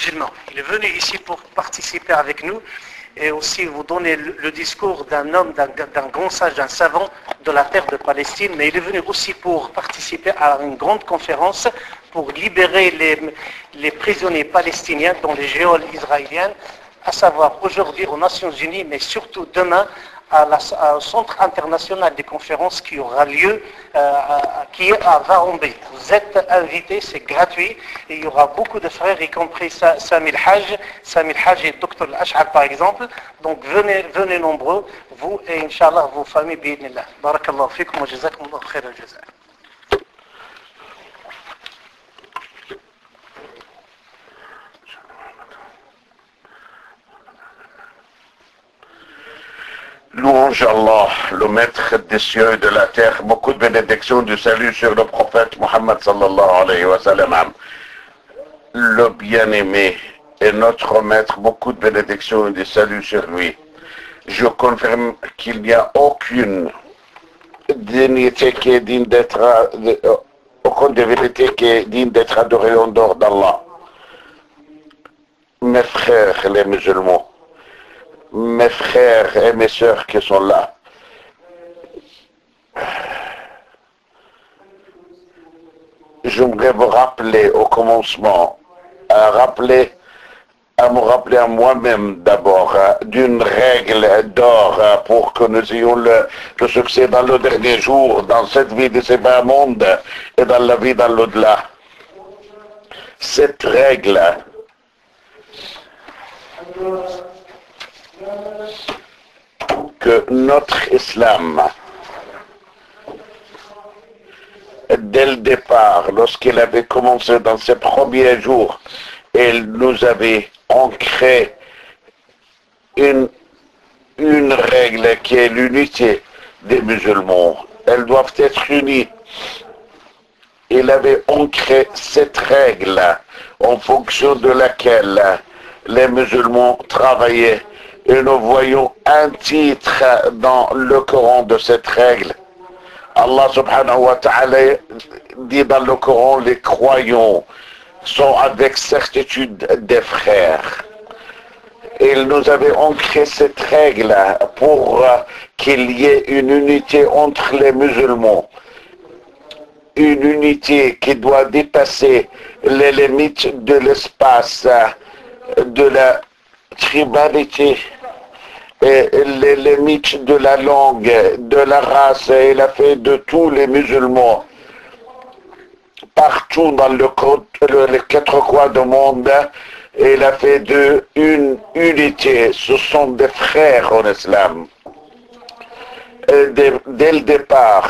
musulman. Il est venu ici pour participer avec nous et aussi vous donner le discours d'un homme, d'un grand sage, d'un savant de la terre de Palestine, mais il est venu aussi pour participer à une grande conférence pour libérer les prisonniers palestiniens dans les geôles israéliennes, à savoir aujourd'hui aux Nations Unies, mais surtout demain au Centre international des conférences qui aura lieu, qui est à Varambé. Vous êtes invités, c'est gratuit, et il y aura beaucoup de frères, y compris Sami El-Hajj et Dr Al-Ash'ar par exemple. Donc venez nombreux, vous et Inch'Allah vos familles, bi'idnillah. Barakallahu fikum wa jazakumullahu khairal jaza. Louange Allah, le maître des cieux et de la terre, beaucoup de bénédictions du salut sur le prophète Mohammed sallallahu alayhi wa sallam, le bien-aimé et notre maître, beaucoup de bénédictions et du salut sur lui. Je confirme qu'il n'y a aucune dignité qui est digne d'être, aucune divinité qui est digne d'être adorée en dehors d'Allah. Mes frères les musulmans, mes frères et mes sœurs qui sont là, j'aimerais vous rappeler au commencement, à me rappeler à moi-même d'abord d'une règle d'or pour que nous ayons le succès dans le dernier jour, dans cette vie de ce bas monde et dans la vie dans l'au-delà. Cette règle que notre islam, dès le départ, lorsqu'il avait commencé dans ses premiers jours, il nous avait ancré une règle qui est l'unité des musulmans. Elles doivent être unies. Il avait ancré cette règle en fonction de laquelle les musulmans travaillaient. Et nous voyons un titre dans le Coran de cette règle. Allah subhanahu wa ta'ala dit dans le Coran, les croyants sont avec certitude des frères. Il nous avait ancré cette règle pour qu'il y ait une unité entre les musulmans. Une unité qui doit dépasser les limites de l'espace, de la tribalité, et les limites de la langue, de la race. Il a fait de tous les musulmans, partout dans les quatre coins du monde, il a fait d'eux une unité. Ce sont des frères en islam. Et dès le départ,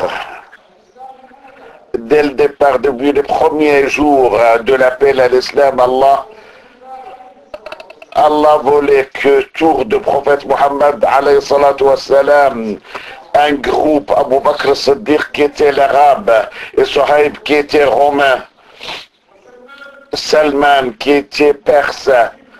depuis les premiers jours de l'appel à l'islam, Allah voulait que tour de prophète Mohammed alayhi salatu wassalam, un groupe, Abu Bakr Siddiq qui était l'arabe, et Suhaib qui était romain, Salman qui était perse,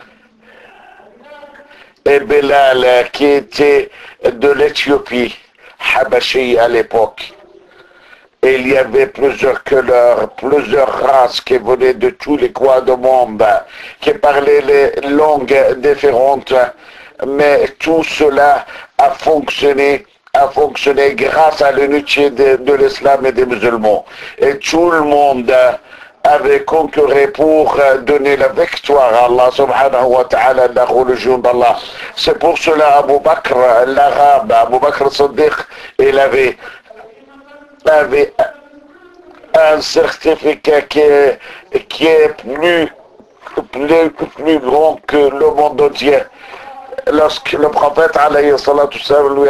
et Bilal qui était de l'Éthiopie, Habashi à l'époque. Et il y avait plusieurs couleurs, plusieurs races qui venaient de tous les coins du monde, qui parlaient les langues différentes, mais tout cela a fonctionné grâce à l'unité de l'islam et des musulmans. Et tout le monde avait concouru pour donner la victoire à Allah subhanahu wa ta'ala, la religion d'Allah. C'est pour cela Abu Bakr, l'arabe, Abu Bakr Siddiq, il avait un certificat qui est plus grand que le monde entier. Lorsque le prophète alayhi salatu sallam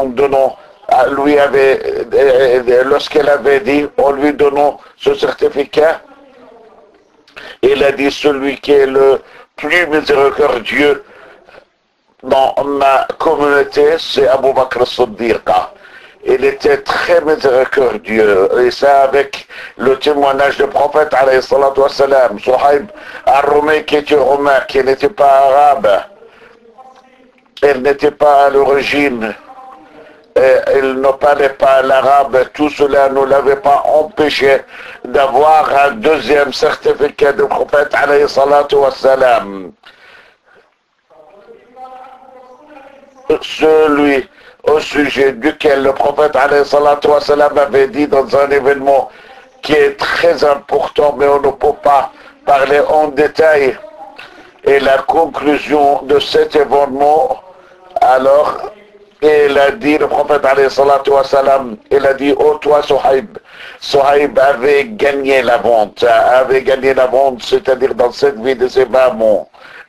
lorsqu'il avait dit, en lui donnant ce certificat, il a dit, celui qui est le plus miséricordieux dans ma communauté, c'est Abu Bakr Siddiq. Il était très miséricordieux, et ça avec le témoignage du prophète alayhi salatu wassalam. Suhaib al-Romain qui était romain, qui n'était pas arabe, elle n'était pas à l'origine il ne parlait pas l'arabe, tout cela ne l'avait pas empêché d'avoir un deuxième certificat de prophète alayhi salatu wassalam. Celui au sujet duquel le prophète alayhi salatu wassalam avait dit dans un événement qui est très important, mais on ne peut pas parler en détail. Et la conclusion de cet événement, alors, il a dit, le prophète alayhi salatu wassalam, il a dit, oh toi Suhaib, Suhaib avait gagné la vente, c'est-à-dire dans cette vie de ces bas mondes.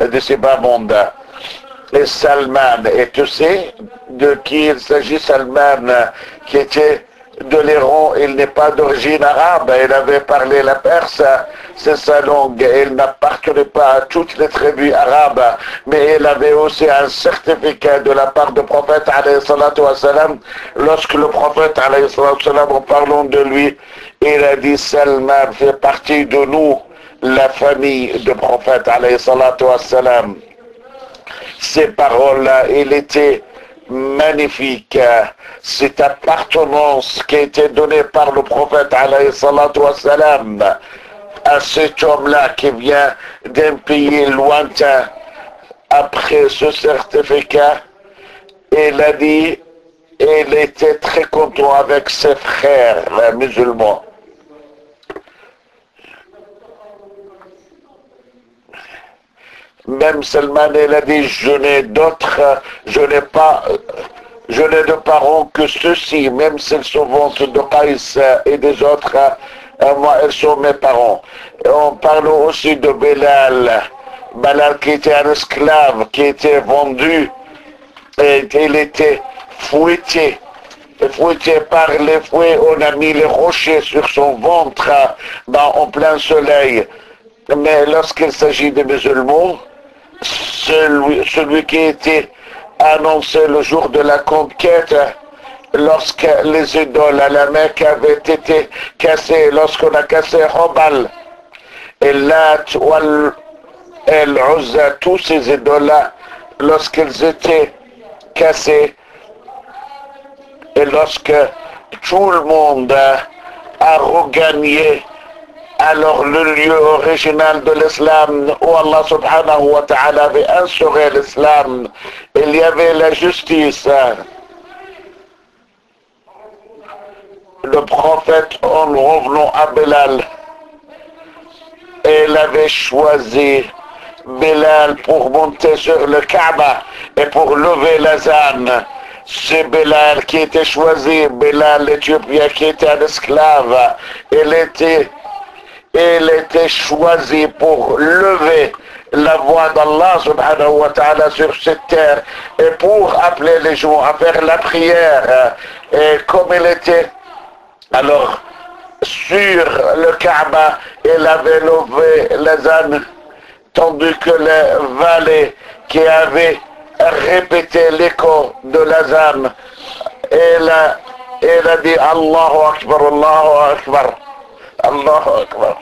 Et Salman, et tu sais de qui il s'agit, Salman, qui était de l'Iran, il n'est pas d'origine arabe, il avait parlé la perse, c'est sa langue, il n'appartenait pas à toutes les tribus arabes, mais il avait aussi un certificat de la part du prophète alayhi salatu wassalam. Lorsque le prophète alayhi salatu wassalam, en parlant de lui, il a dit Salman fait partie de nous, la famille du prophète alayhi salatu wassalam. Ces paroles-là, il était magnifique. Cette appartenance qui a été donnée par le prophète alayhi salatu wassalam à cet homme-là qui vient d'un pays lointain. Après ce certificat, il a dit, il était très content avec ses frères musulmans. Même Salman, il a dit, je n'ai de parents que ceux-ci, même s'ils sont venus de Qaïs et des autres, moi, ils sont mes parents. Et on parle aussi de Bilal qui était un esclave, qui était vendu, et il était fouetté par les fouets, on a mis les rochers sur son ventre en plein soleil. Mais lorsqu'il s'agit des musulmans, celui qui était annoncé le jour de la conquête, lorsque les idoles à la Mecque avaient été cassées, lorsqu'on a cassé Hubal, et Lat, et Uzza, tous ces idoles-là, lorsqu'ils étaient cassés, et lorsque tout le monde a regagné alors le lieu original de l'islam où Allah subhanahu wa ta'ala avait instauré l'islam, il y avait la justice. Le prophète, en revenant à Bilal, il avait choisi Bilal pour monter sur le Kaaba et pour lever l'azan. C'est Bilal qui était choisi, Bilal l'Éthiopien qui était un esclave. Il était choisi pour lever la voix d'Allah subhanahu wa ta'ala sur cette terre et pour appeler les gens à faire la prière. Et comme il était alors sur le Kaaba, il avait levé l'azan, tandis que le valet qui avait répété l'écho de l'azan, il a dit Allahu Akbar, Allahu Akbar. Allahu Akbar.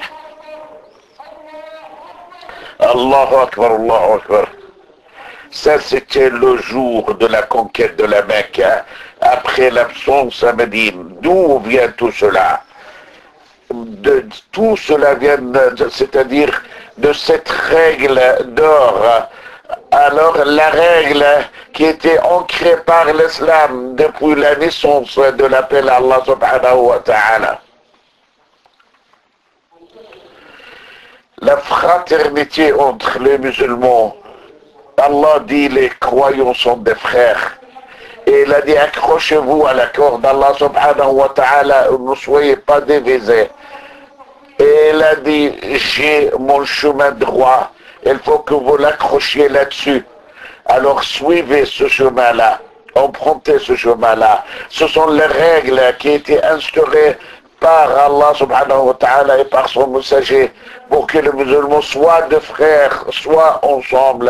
Allahu Akbar, Allahu Akbar. Ça, c'était le jour de la conquête de la Mecque, après l'absence à Médine. D'où vient tout cela? Tout cela vient, c'est-à-dire de cette règle d'or. Alors, la règle qui était ancrée par l'islam depuis la naissance de l'appel à Allah subhanahu wa ta'ala. La fraternité entre les musulmans. Allah dit les croyants sont des frères. Et il a dit accrochez-vous à l'accord d'Allah subhanahu wa ta'ala, ne soyez pas divisés. Et il a dit j'ai mon chemin droit, il faut que vous l'accrochiez là-dessus. Alors suivez ce chemin-là, empruntez ce chemin-là. Ce sont les règles qui étaient instaurées par Allah subhanahu wa ta'ala et par son messager pour que les musulmans soient des frères, soient ensemble.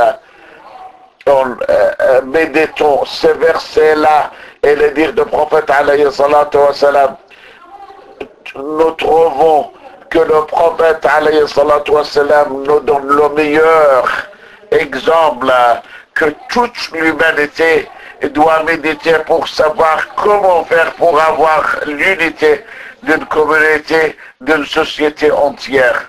Méditons ces versets-là et les dires du prophète alayhi salatu wa salam. Nous trouvons que le prophète alayhi salatu wa salam nous donne le meilleur exemple que toute l'humanité doit méditer pour savoir comment faire pour avoir l'unité d'une communauté, d'une société entière.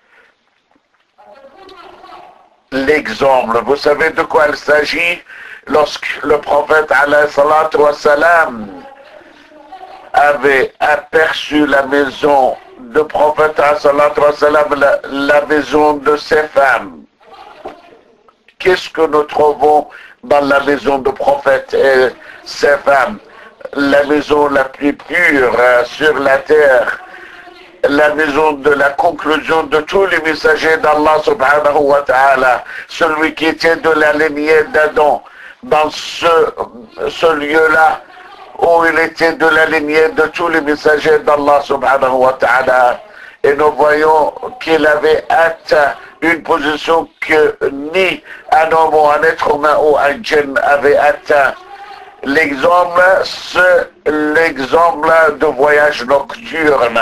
L'exemple, vous savez de quoi il s'agit lorsque le prophète alayhi salatu wa salam avait aperçu la maison du prophète alayhi salatu wa salam, la maison de ses femmes. Qu'est-ce que nous trouvons dans la maison du prophète et ses femmes? La maison la plus pure sur la terre, la maison de la conclusion de tous les messagers d'Allah subhanahu wa ta'ala, celui qui était de la lignée d'Adam, dans ce lieu-là où il était de la lignée de tous les messagers d'Allah subhanahu wa ta'ala. Et nous voyons qu'il avait atteint une position que ni un homme ou un être humain ou un djinn avait atteint. L'exemple, c'est l'exemple de voyage nocturne.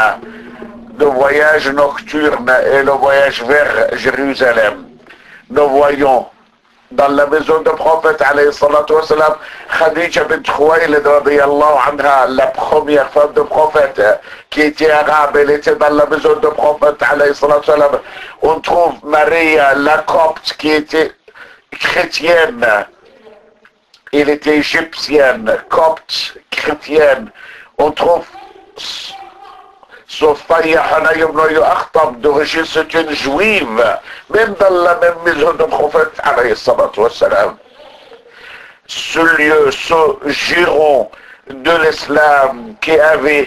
Et le voyage vers Jérusalem. Nous voyons dans la maison du prophète alayhi salatu wa salam, Khadija bint Khuwaylid radiyallahu anha, la première femme du prophète qui était arabe, elle était dans la maison du prophète alayhi salatu wa salam. On trouve Maria la copte qui était chrétienne, elle était égyptienne, copte, chrétienne. On trouve Sophia Hanay ibn Akhtab d'origine, c'est une juive, même dans la même maison du prophète alayhi salatu wa salam. Ce lieu, ce giron de l'islam qui avait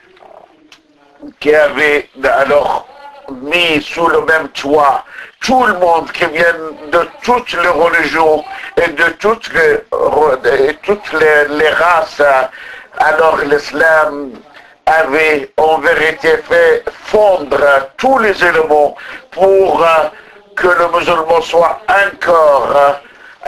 alors mis sous le même toit tout le monde qui vient de toutes les religions et de toutes les races. Alors l'islam avait en vérité fait fondre tous les éléments pour que le musulman soit un corps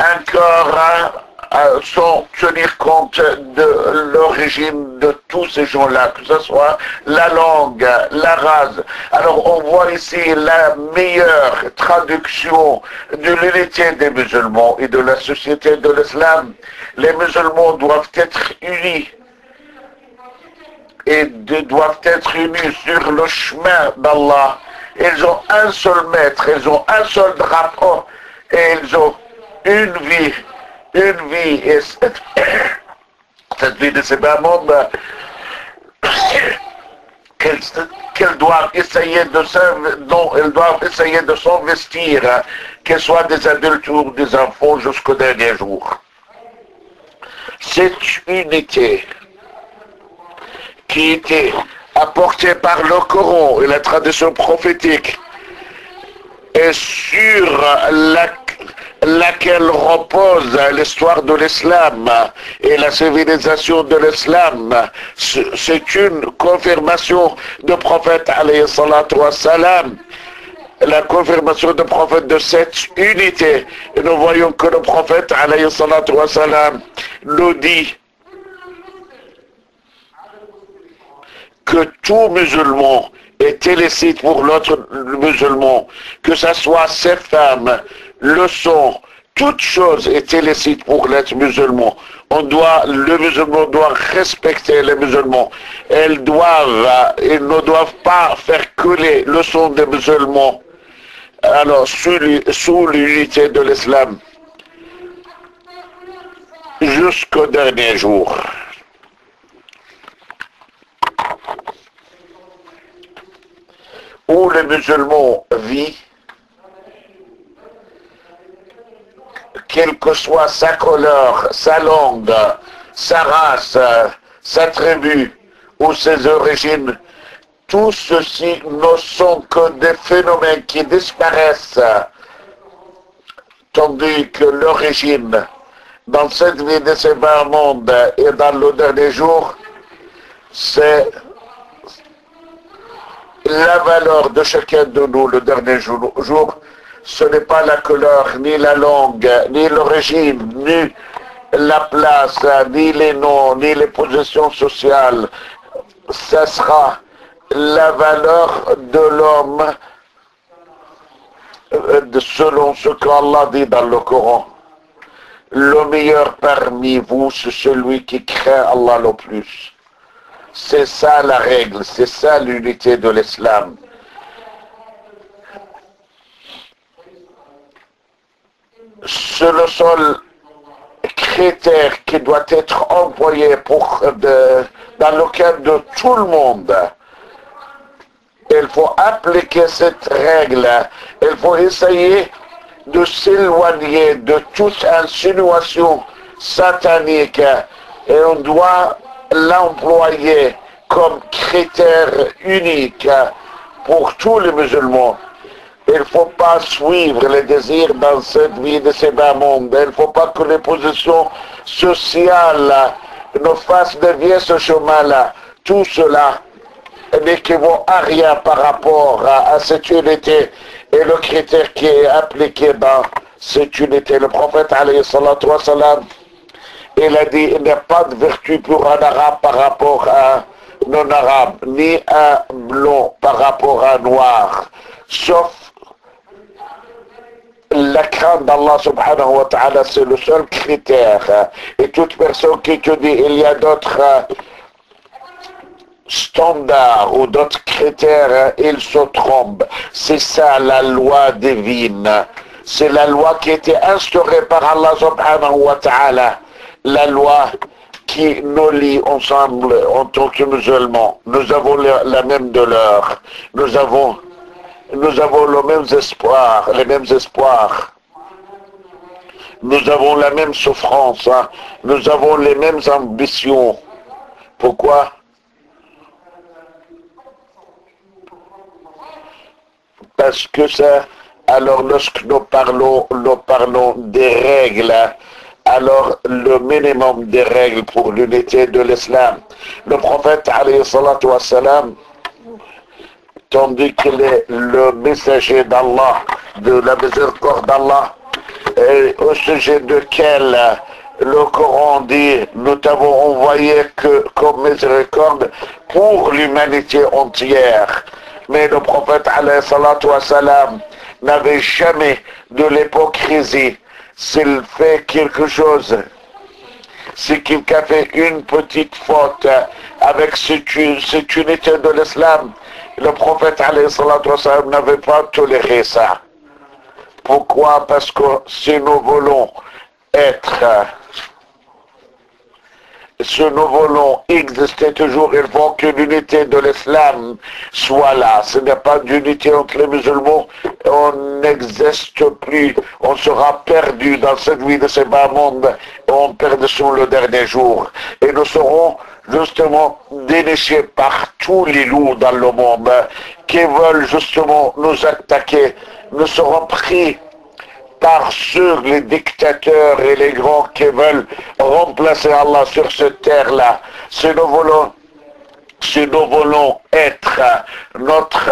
sans tenir compte de l'origine de tous ces gens-là, que ce soit la langue, la race. Alors on voit ici la meilleure traduction de l'unité des musulmans et de la société de l'islam. Les musulmans doivent être unis et doivent être unis sur le chemin d'Allah. Ils ont un seul maître, ils ont un seul drapeau et ils ont une vie. Et cette vie de ces mondes qu'elles doivent essayer dont elles doivent essayer de s'investir, qu'elles soient des adultes ou des enfants jusqu'au dernier jour. Cette unité qui était apportée par le Coran et la tradition prophétique et sur laquelle repose l'histoire de l'islam et la civilisation de l'islam, c'est une confirmation du prophète alayhi salatu wa salam, la confirmation du prophète de cette unité. Et nous voyons que le prophète alayhi salatu wa salam nous dit que tout musulman est illicite pour l'autre musulman, que ce soit ses femmes, le sang, toute chose est illicite pour l'être musulman. Le musulman doit respecter les musulmans. Ils ne doivent pas faire couler le sang des musulmans. Alors, sous l'unité de l'islam, jusqu'au dernier jour. Où les musulmans vivent, quelle que soit sa couleur, sa langue, sa race, sa tribu ou ses origines, tout ceci ne sont que des phénomènes qui disparaissent, tandis que l'origine, dans cette vie de ces bas mondes et dans le dernier jour, c'est la valeur de chacun de nous le dernier jour. Ce n'est pas la couleur, ni la langue, ni l'origine, ni la place, ni les noms, ni les positions sociales. Ce sera la valeur de l'homme selon ce qu'Allah dit dans le Coran. le meilleur parmi vous, c'est celui qui craint Allah le plus. C'est ça la règle, c'est ça l'unité de l'islam. C'est le seul critère qui doit être employé dans le cadre de tout le monde. Il faut appliquer cette règle. Il faut essayer de s'éloigner de toute insinuation satanique et on doit l'employer comme critère unique pour tous les musulmans. Il ne faut pas suivre les désirs dans cette vie de ces bas mondes. Il ne faut pas que les positions sociales nous fassent dévier ce chemin-là. Tout cela n'équivaut à rien par rapport à cette unité et le critère qui est appliqué dans cette unité. Le prophète, alayhi salatu wa salam, il a dit, il n'y a pas de vertu pour un arabe par rapport à un non-arabe, ni un blond par rapport à un noir, sauf la crainte d'Allah subhanahu wa ta'ala, c'est le seul critère. Et toute personne qui te dit, il y a d'autres standards ou d'autres critères, il se trompe. C'est ça la loi divine. C'est la loi qui a été instaurée par Allah subhanahu wa ta'ala. La loi qui nous lie ensemble en tant que musulmans. Nous avons la même douleur. Nous avons les mêmes espoirs. Nous avons la même souffrance. Nous avons les mêmes ambitions. Pourquoi? Parce que ça, alors lorsque nous parlons des règles, alors le minimum des règles pour l'unité de l'islam. Le prophète, alayhi salatu wa salam, tandis qu'il est le messager d'Allah, de la miséricorde d'Allah, au sujet duquel le Coran dit, nous t'avons envoyé que comme miséricorde pour l'humanité entière. Mais le prophète, alayhi salatu wa salam, n'avait jamais de l'hypocrisie. S'il fait quelque chose, si quelqu'un fait une petite faute avec cette unité de l'islam, le prophète alayhi salatu wa salam n'avait pas toléré ça. Pourquoi? Parce que si nous voulons exister toujours, il faut que l'unité de l'islam soit là. Ce n'est pas d'unité entre les musulmans, on n'existe plus, on sera perdu dans cette vie de ce bas monde, et on perd sur le dernier jour. Et nous serons justement dénichés par tous les loups dans le monde qui veulent justement nous attaquer. Nous serons pris par ceux, les dictateurs et les grands qui veulent remplacer Allah sur cette terre-là. Si nous voulons être notre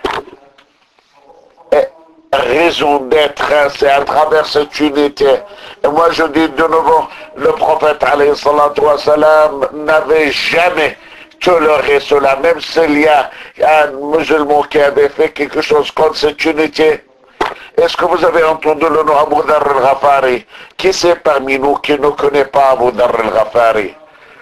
raison d'être, c'est à travers cette unité. Et moi je dis de nouveau, le prophète alayhi salatu wa salam n'avait jamais toléré cela, même s'il y a un musulman qui avait fait quelque chose contre cette unité. Est-ce que vous avez entendu le nom Abu Dharr al-Ghafari? Qui c'est parmi nous qui ne connaît pas Abu Dharr al-Ghafari?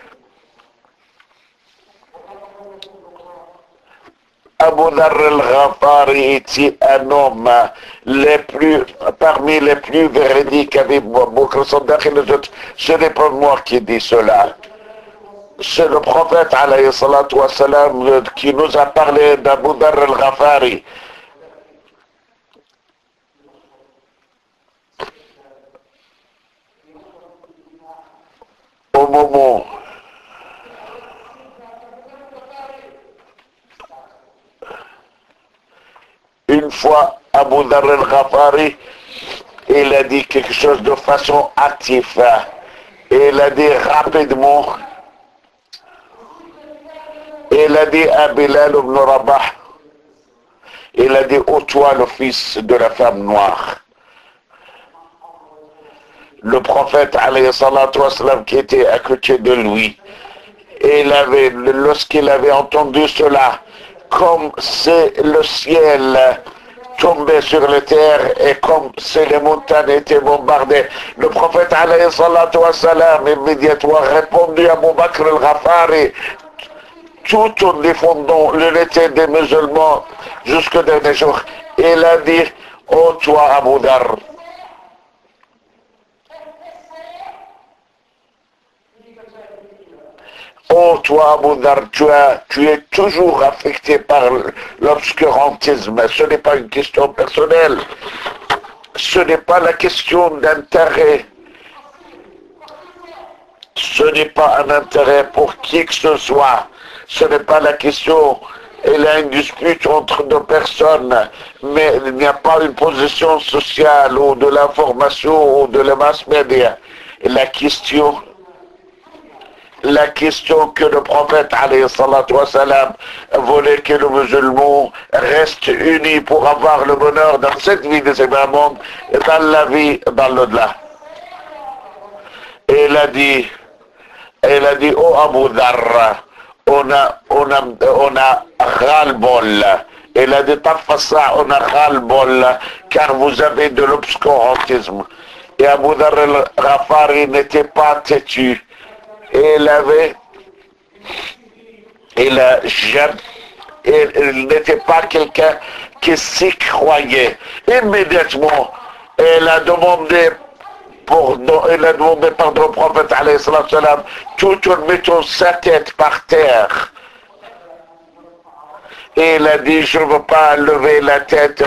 Abu Dharr al-Ghafari était un homme parmi les plus véridiques avec Bakr Saddaq et les autres. Ce n'est pas moi qui dis cela. C'est le prophète alayhi salatu wa salam qui nous a parlé d'Abu Dharr al-Ghafari. Au moment une fois Abu Dharr al-Ghafari, il a dit quelque chose de façon active. Et il a dit rapidement, il a dit à Bilal ibn Rabah, il a dit, ô toi le fils de la femme noire. Le prophète, alayhi salatu wa salam, qui était à côté de lui, et lorsqu'il avait entendu cela, comme c'est le ciel tombaient sur les terres et comme si les montagnes étaient bombardées. Le prophète alayhi salatu wa salam immédiatement répondu à Abu Bakr al-Ghafari tout en défendant l'unité des musulmans jusqu'au dernier jour. Il a dit, ô toi Abu Dhar, oh toi Abu Dhar, tu es toujours affecté par l'obscurantisme. Ce n'est pas une question personnelle. Ce n'est pas la question d'intérêt. Ce n'est pas un intérêt pour qui que ce soit. Ce n'est pas la question. Il y a une dispute entre deux personnes, mais il n'y a pas une position sociale ou de l'information ou de la mass média. La question que le prophète alayhi salatu wa salam voulait que les musulmans restent unis pour avoir le bonheur dans cette vie de ce grand monde et dans la vie dans l'au-delà. Et il a dit, oh Abu Dhar, on a ras-le-bol. Il a dit, Tafassa, on a ras-le-bol, car vous avez de l'obscurantisme. Et Abu Dhar al-Ghafari n'était pas têtu. Et il n'était pas quelqu'un qui s'y croyait. Immédiatement, il a demandé pardon au prophète alayhi salam, tout en mettant sa tête par terre. Et il a dit, je ne veux pas lever la tête,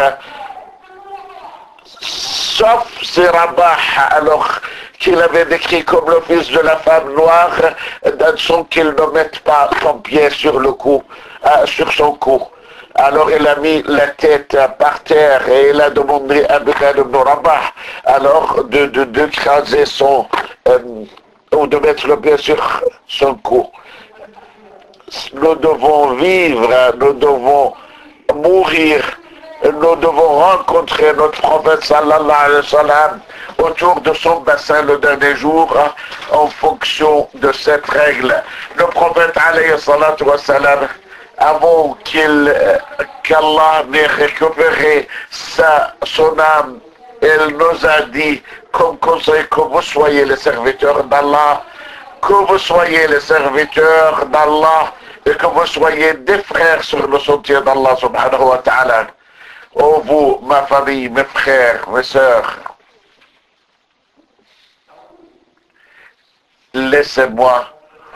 sauf c'est Rabah, alors qu'il avait décrit comme le fils de la femme noire, sans qu'il ne mette pas son pied sur le cou, sur son cou. Alors il a mis la tête par terre et il a demandé à Bilal ibn Rabah alors d'écraser son, ou de mettre le pied sur son cou. Nous devons vivre, nous devons mourir, nous devons rencontrer notre prophète sallallahu alayhi wa sallam autour de son bassin le dernier jour en fonction de cette règle. Le prophète alayhi salatu wa salam, avant qu'Allah n'ait récupéré son âme, il nous a dit comme conseil que vous soyez les serviteurs d'Allah, que vous soyez les serviteurs d'Allah et que vous soyez des frères sur le sentier d'Allah subhanahu wa ta'ala. Oh vous, ma famille, mes frères, mes sœurs, laissez-moi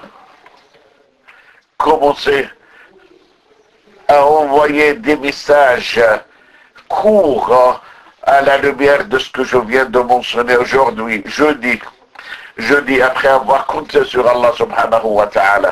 commencer à envoyer des messages courts à la lumière de ce que je viens de mentionner aujourd'hui, jeudi après avoir compté sur Allah subhanahu wa ta'ala.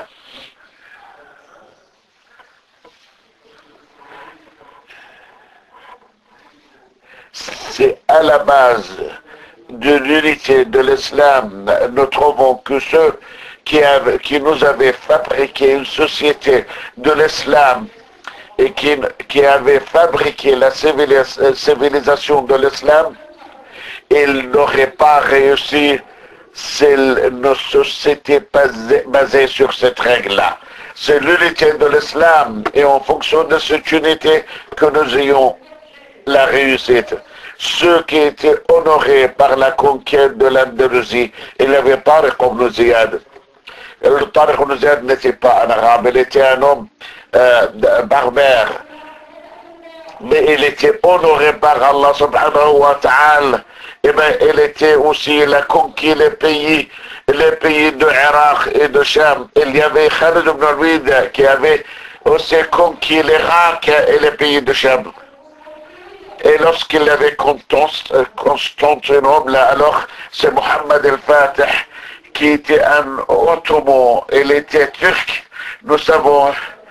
C'est à la base de l'unité de l'islam, nous trouvons que ceux qui nous avaient fabriqué une société de l'islam et qui avaient fabriqué la civilisation de l'islam, ils n'auraient pas réussi si nos sociétés basées sur cette règle-là. C'est l'unité de l'islam et en fonction de cette unité que nous ayons la réussite. Ceux qui étaient honorés par la conquête de l'Andalousie, il n'y avait pas comme Ziyad. Le Tariq ibn Ziyad n'était pas un arabe, il était un homme barbare. Mais il était honoré par Allah subhanahu wa ta'ala. Et bien, il était aussi, il a conquis les pays de Irak et de Sham. Il y avait Khalid ibn al-Walid qui avait aussi conquis l'Irak et les pays de Sham. Et lorsqu'il avait Constantinople, alors c'est Mohammed el-Fatih qui était un ottoman, il était turc. Nous savons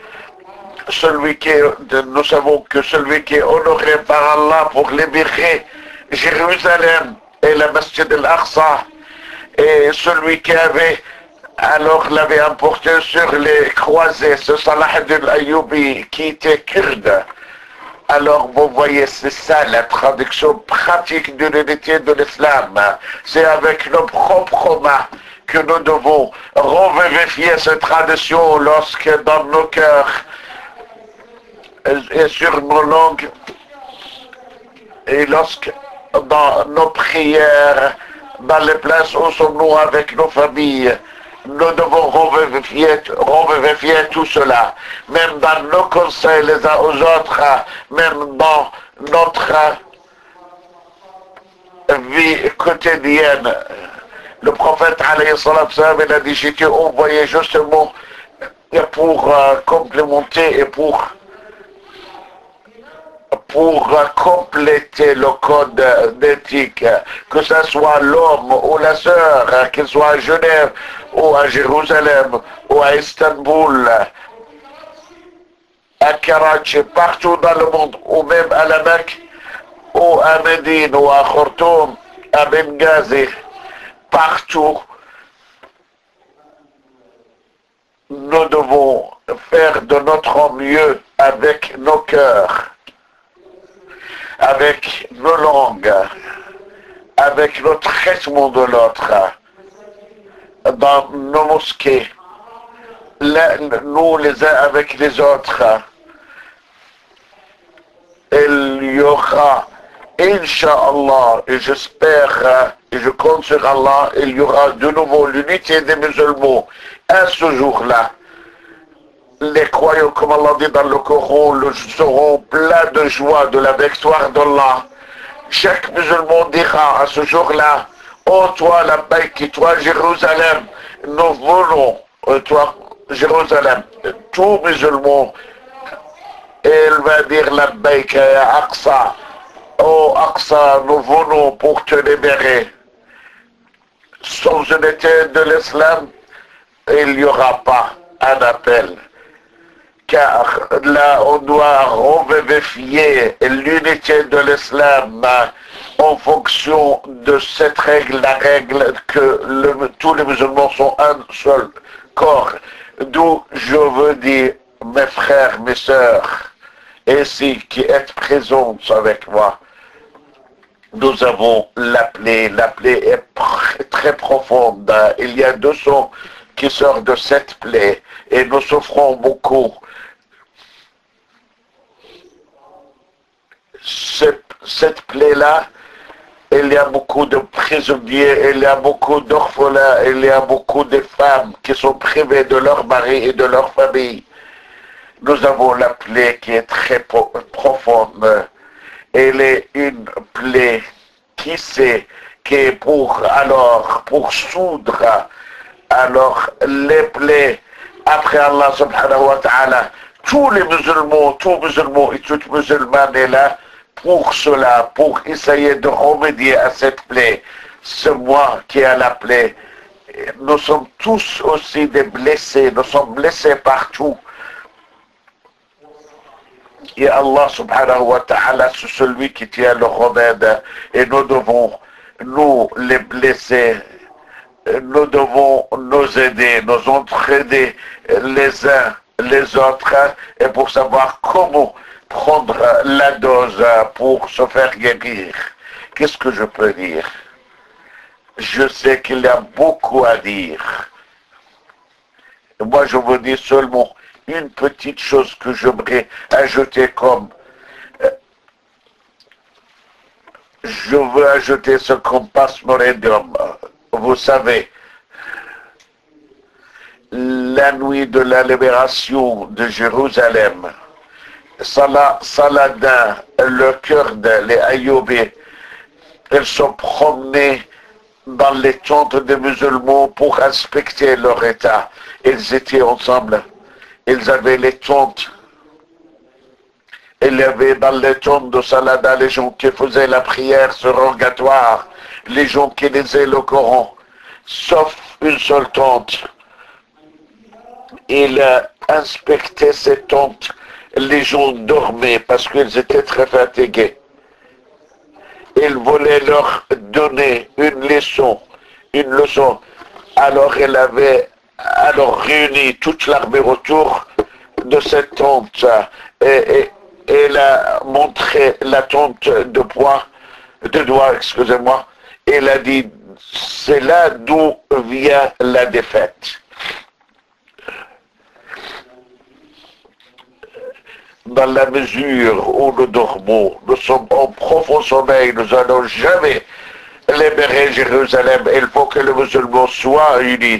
que celui qui est honoré par Allah pour libérer Jérusalem et la Masjid al-Aqsa, et celui qui avait l'avait emporté sur les croisés, ce Salah al-Ayyubi qui était kurde. Alors vous voyez, c'est ça la traduction pratique de l'unité de l'islam. C'est avec nos propres mains que nous devons revivifier cette tradition lorsque dans nos cœurs et sur nos langues, Et lorsque dans nos prières, dans les places où sommes-nous avec nos familles, nous devons revérifier tout cela, même dans nos conseils les uns aux autres, même dans notre vie quotidienne. Le prophète, alayhi salam, il a dit, j'ai été envoyé justement pour complémenter et pour compléter le code d'éthique, que ce soit l'homme ou la sœur, qu'il soit à Genève ou à Jérusalem ou à Istanbul, à Karachi, partout dans le monde, ou même à la Mecque, ou à Médine, ou à Khartoum, à Benghazi, partout, nous devons faire de notre mieux avec nos cœurs, avec nos langues, avec le traitement de l'autre, dans nos mosquées, nous les uns avec les autres. Il y aura, Inch'Allah, et j'espère, et je compte sur Allah, il y aura de nouveau l'unité des musulmans à ce jour-là. Les croyants, comme Allah dit dans le Coran, seront pleins de joie de la victoire d'Allah. Chaque musulman dira à ce jour-là, oh toi la Baïk, toi Jérusalem, nous voulons, toi Jérusalem, tout musulman, il va dire la Baïk, Aqsa, oh Aqsa, nous venons pour te libérer. Sans unité de l'islam, il n'y aura pas un appel. Car là, on doit revérifier l'unité de l'islam en fonction de cette règle, la règle que tous les musulmans sont un seul corps. D'où je veux dire, mes frères, mes sœurs, ici qui êtes présents avec moi, nous avons l'appelée est très profonde. Il y a 200 qui sortent de cette plaie et nous souffrons beaucoup. Cette plaie-là, il y a beaucoup de prisonniers, il y a beaucoup d'orphelins, il y a beaucoup de femmes qui sont privées de leur mari et de leur famille. Nous avons la plaie qui est très profonde. Elle est une plaie qui est pour soudre alors les plaies après Allah subhanahu wa ta'ala. Tous les musulmans, tout musulman et toute musulmane est là pour cela, pour essayer de remédier à cette plaie. C'est moi qui ai la plaie. Nous sommes tous aussi des blessés, nous sommes blessés partout. Et Allah subhanahu wa ta'ala, c'est celui qui tient le remède. Et nous devons, nous les blessés, nous devons nous aider, nous entraider les uns les autres, et pour savoir comment prendre la dose pour se faire guérir. Qu'est-ce que je peux dire? Je sais qu'il y a beaucoup à dire. Moi, je vous dis seulement une petite chose que j'aimerais ajouter comme... Je veux ajouter ce compass morédium. Vous savez, la nuit de la libération de Jérusalem, Saladin, le Kurde, les Ayoubis, ils sont promenés dans les tentes des musulmans pour inspecter leur état. Ils étaient ensemble. Ils avaient les tentes. Il y avait dans les tentes de Saladin les gens qui faisaient la prière surrogatoire, les gens qui lisaient le Coran, sauf une seule tente. Il inspectait ces tentes. Les gens dormaient parce qu'ils étaient très fatigués. Il voulait leur donner une leçon. Alors il avait réuni toute l'armée autour de cette tente et il a montré la tente de doigts, excusez-moi. Il a dit, c'est là d'où vient la défaite. dans la mesure où nous dormons, nous sommes en profond sommeil, nous n'allons jamais libérer Jérusalem. Il faut que les musulmans soient unis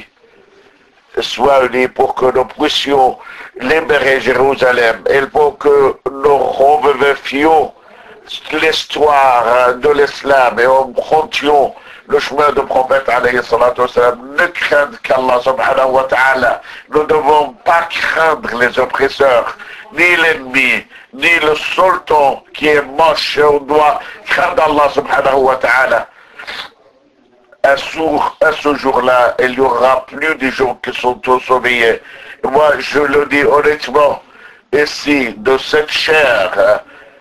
pour que nous puissions libérer Jérusalem. Il faut que nous revivifions l'histoire de l'islam et empruntions le chemin du prophète alayhi salatu wassalam. Ne craindre qu'Allah subhanahu wa ta'ala. Nous ne devons pas craindre les oppresseurs, ni l'ennemi, ni le sultan qui est moche. On doit craindre Allah subhanahu wa ta'ala. À ce jour-là, il y aura plus de gens qui sont sauveillés. Moi, je le dis honnêtement, ici, de cette chair,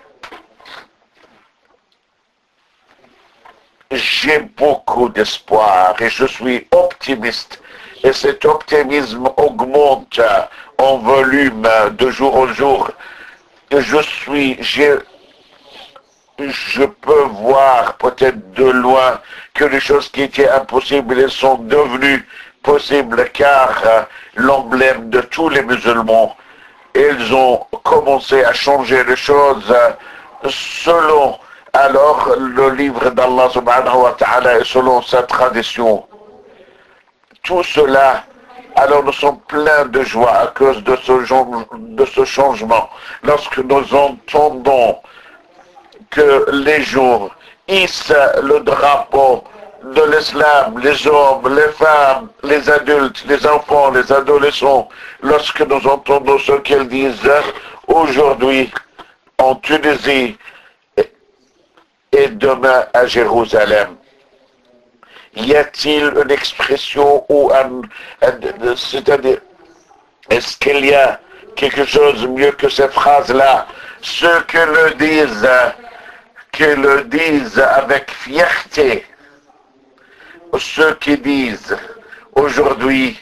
j'ai beaucoup d'espoir et je suis optimiste. Et cet optimisme augmente en volume de jour en jour. Je peux voir peut-être de loin que les choses qui étaient impossibles sont devenues possibles car l'emblème de tous les musulmans, ils ont commencé à changer les choses selon alors le livre d'Allah subhanahu wa ta'ala et selon sa tradition. Tout cela, alors nous sommes pleins de joie à cause de ce changement. Lorsque nous entendons que les gens hissent le drapeau de l'islam, les hommes, les femmes, les adultes, les enfants, les adolescents, lorsque nous entendons ce qu'ils disent aujourd'hui en Tunisie et demain à Jérusalem. Y a-t-il une expression ou c'est-à-dire, est-ce qu'il y a quelque chose mieux que ces phrases-là? Ceux qui le disent avec fierté, ceux qui disent aujourd'hui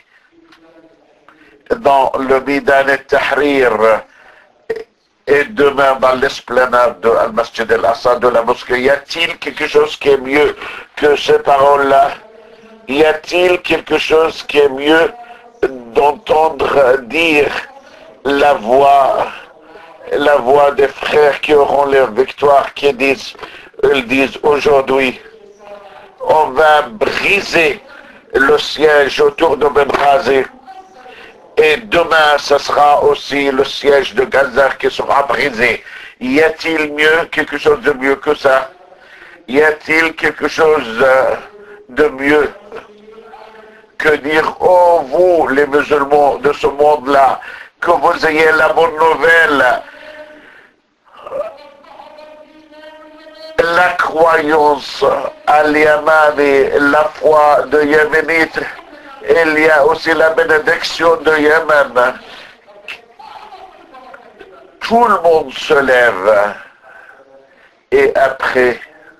dans le Midan al-Tahrir et demain dans l'esplanade de Al-Masjid al-Aqsa de la mosquée, y a-t-il quelque chose qui est mieux que ces paroles-là? Y a-t-il quelque chose qui est mieux d'entendre dire la voix des frères qui auront leur victoire, ils disent aujourd'hui, on va briser le siège autour de Benghazi. Et demain, ce sera aussi le siège de Gaza qui sera brisé. Y a-t-il quelque chose de mieux que ça? Y a-t-il quelque chose de mieux que dire, oh vous, les musulmans de ce monde-là, que vous ayez la bonne nouvelle, la croyance à l'Yamani, la foi de Yéménite, il y a aussi la bénédiction de Yémen. Tout le monde se lève et après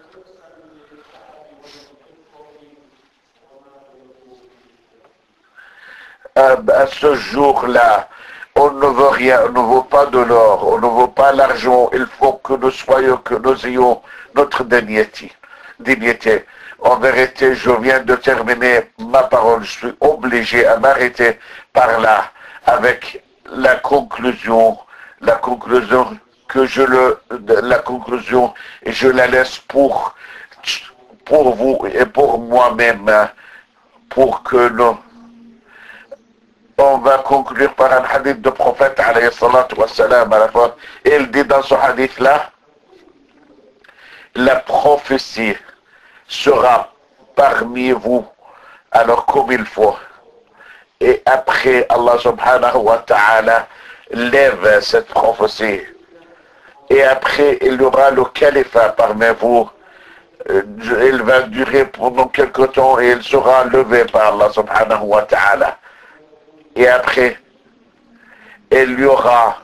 à ce jour-là, on ne veut rien, on ne veut pas de l'or, on ne veut pas l'argent, il faut que nous ayons notre dignité. En vérité, je viens de terminer ma parole, je suis obligé à m'arrêter par là avec la conclusion et je la laisse pour vous et pour moi-même, pour que nous. On va conclure par un hadith de prophète alayhi salatu wassalam à la fois. Il dit dans ce hadith-là, la prophétie sera parmi vous alors comme il faut. Et après, Allah subhanahu wa ta'ala lève cette prophétie. Et après, il y aura le califat parmi vous. Il va durer pendant quelque temps et il sera levé par Allah subhanahu wa ta'ala. Et après, il y aura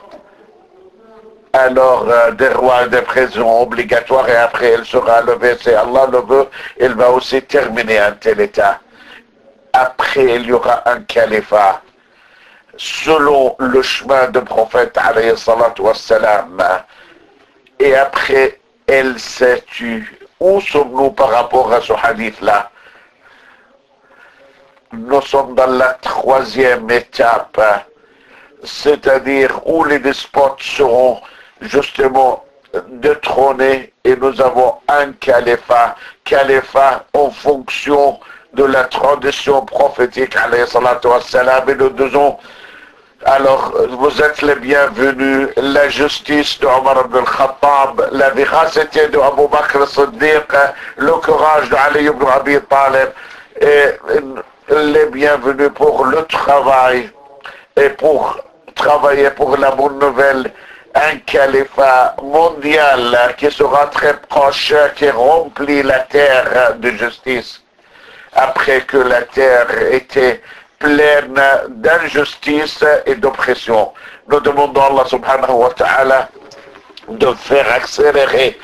alors des rois et des prisons obligatoires et après il sera levé, c'est Allah le veut, il va aussi terminer un tel état. Après il y aura un califat selon le chemin du prophète alayhi salatu wassalam. Et après elle s'est tue. Où sommes-nous par rapport à ce hadith-là? Nous sommes dans la troisième étape c'est-à-dire où les despotes seront justement détrônés et nous avons un califat en fonction de la tradition prophétique, alayhi salatu wassalam, et nous disons, alors vous êtes les bienvenus, la justice de Omar ibn al-Khattab, la véracité de Abu Bakr al-Siddiq, le courage de Ali ibn Abi Talib, et les bienvenus pour le travail et pour travailler pour la bonne nouvelle, un califat mondial qui sera très proche, qui remplit la terre de justice, après que la terre était pleine d'injustice et d'oppression. Nous demandons à Allah subhanahu wa ta'ala de faire accélérer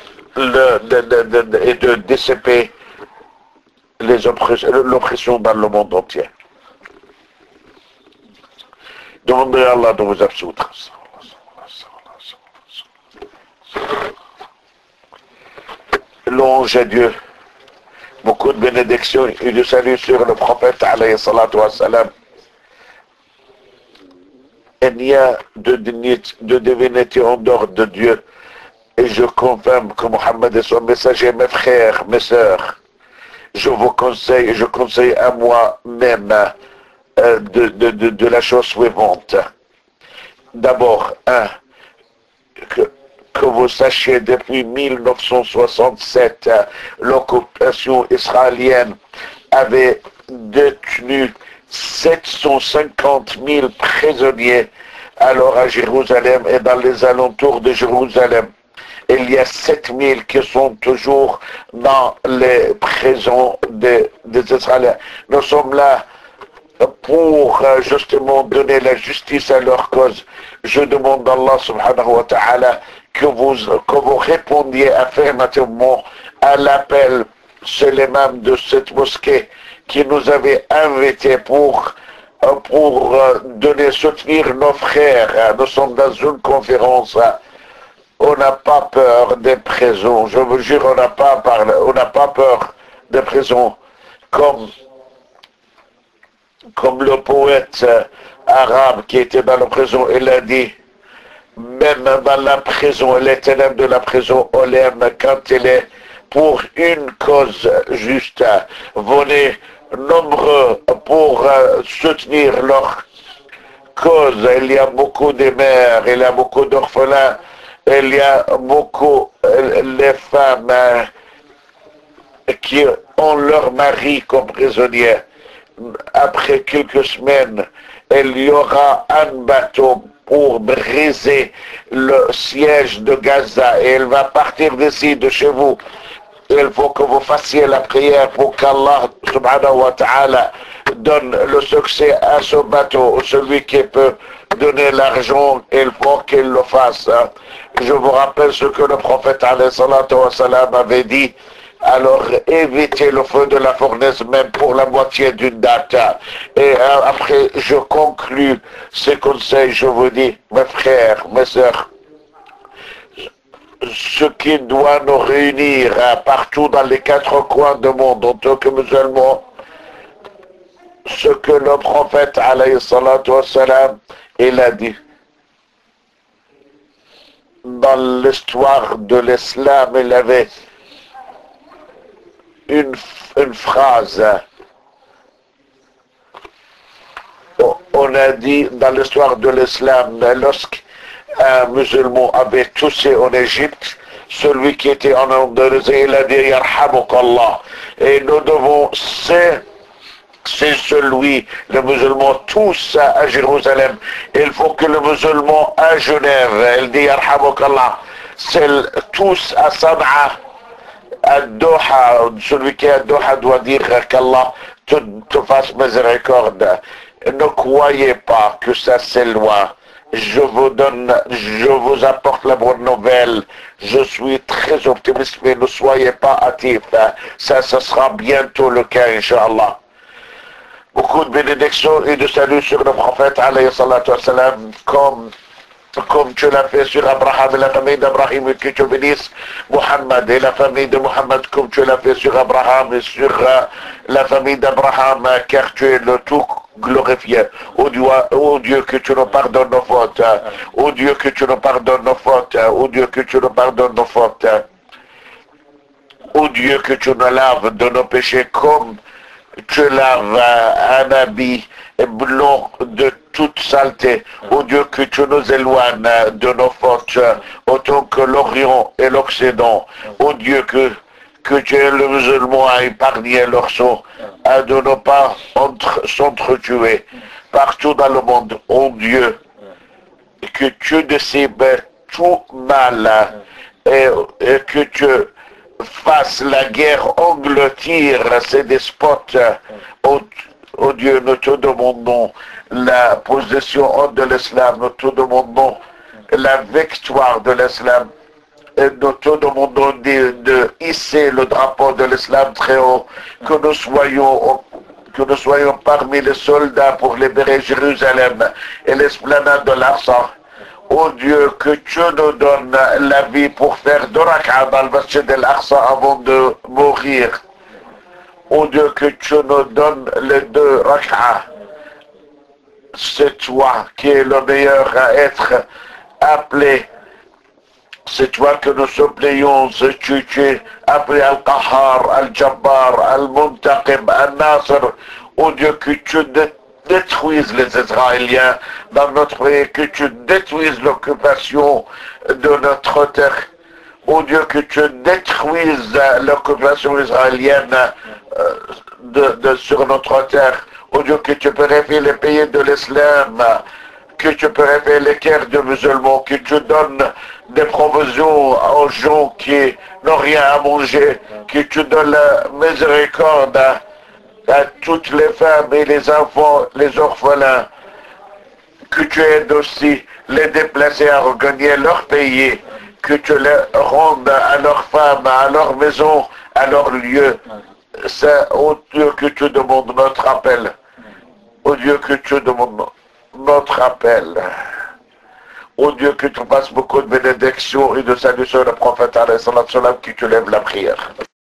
et de dissiper l'oppression dans le monde entier. Demandez à Allah de vous absoudre. Louange à Dieu. Beaucoup de bénédictions et de salut sur le prophète alayhi salatu wassalam. Il n'y a de divinité en dehors de Dieu. Et je confirme que Mohammed est son messager, mes frères, mes sœurs. Je vous conseille, et je conseille à moi-même de la chose suivante. D'abord, que vous sachiez, depuis 1967, l'occupation israélienne avait détenu 750 000 prisonniers alors à Jérusalem et dans les alentours de Jérusalem. Il y a 7 000 qui sont toujours dans les prisons des Israéliens. Nous sommes là pour justement donner la justice à leur cause. Je demande à Allah subhanahu wa ta'ala que vous répondiez affirmativement à l'appel. C'est l'imam de cette mosquée qui nous avait invités pour soutenir nos frères. Nous sommes dans une conférence. On n'a pas peur des prisons. Je vous jure, on n'a pas peur des prisons. Comme le poète arabe qui était dans la prison, il a dit, même dans la prison, les ténèbres de la prison, on l'aime quand il est pour une cause juste. Venez nombreux pour soutenir leur cause. Il y a beaucoup de mères, il y a beaucoup d'orphelins, il y a beaucoup les femmes qui ont leur mari comme prisonnier. Après quelques semaines, il y aura un bateau pour briser le siège de Gaza et il va partir d'ici, de chez vous. Il faut que vous fassiez la prière pour qu'Allah subhanahu wa ta'ala donne le succès à ce bateau. Celui qui peut donner l'argent, il faut qu'il le fasse. Je vous rappelle ce que le prophète alayhi salatu wa salam avait dit. Alors évitez le feu de la fournaise même pour la moitié d'une date. Et après je conclus ces conseils, je vous dis, mes frères, mes sœurs, ce qui doit nous réunir partout dans les 4 coins du monde en tant que musulmans, ce que le prophète alayhi salatu wassalam, il a dit. Dans l'histoire de l'islam, il avait une phrase. On a dit dans l'histoire de l'islam, lorsqu'un musulman avait touché en Égypte, celui qui était en Indonésie, il a dit Yarhamukallah. Et nous devons, c'est celui, le musulman tous à Jérusalem. Il faut que le musulman à Genève, il dit Yarhamukallah. C'est tous à Sanaa, à Doha, celui qui est à Doha doit dire qu'Allah te fasse miséricorde. Ne croyez pas que ça c'est loin. Je vous apporte la bonne nouvelle. Je suis très optimiste, mais ne soyez pas hâtifs. Ça sera bientôt le cas, Inch'Allah. Beaucoup de bénédictions et de salut sur le prophète, alayhi salatu wassalam, comme tu l'as fait sur Abraham et la famille d'Abraham, et que tu bénisses Mohammed et la famille de Mohammed, comme tu l'as fait sur Abraham et sur la famille d'Abraham, car tu es le tout glorifié. Ô Dieu, que tu nous pardonnes nos fautes. Ô Dieu, que tu nous pardonnes nos fautes. Ô Dieu, que tu nous pardonnes nos fautes. Ô Dieu, que tu nous laves de nos péchés comme tu laves un habit blanc de toute saleté. Ô Dieu, que tu nous éloignes de nos fautes autant que l'Orient et l'Occident. Ô Dieu, que tu es le musulman à épargner leur sang, à de ne pas s'entretuer partout dans le monde. Ô Dieu, que tu décibes tout mal et que tu fasses la guerre engloutir ces despotes. Ô Dieu, nous te demandons la possession de l'islam, nous te demandons la victoire de l'islam. Et nous te demandons de hisser le drapeau de l'islam très haut, que nous soyons parmi les soldats pour libérer Jérusalem et l'esplanade de l'Aqsa. Ô Dieu, que tu nous donnes la vie pour faire 2 rak'a dans le masjid al-Aqsa avant de mourir. Ô Dieu, que tu nous donnes les 2 rak'a. C'est toi qui es le meilleur à être appelé. C'est toi que nous supplions, tu es appelé Al-Qahar, Al-Jabbar, Al-Muntaqib, Al-Nasr. Ô Dieu, que tu détruises les Israéliens dans notre pays, que tu détruises l'occupation de notre terre. Ô Dieu, que tu détruises l'occupation israélienne sur notre terre. Ô Dieu, que tu purifies les pays de l'islam, que tu purifies les cœurs de musulmans, que tu donnes des provisions aux gens qui n'ont rien à manger, que tu donnes la miséricorde à toutes les femmes et les enfants, les orphelins, que tu aides aussi les déplacés à regagner leur pays, que tu les rendes à leurs femmes, à leur maison, à leur lieu. C'est au Dieu que tu demandes notre appel. Au Dieu que tu demandes notre appel. Ô Dieu, que tu passes beaucoup de bénédictions et de salut sur le prophète, qui te lève la prière.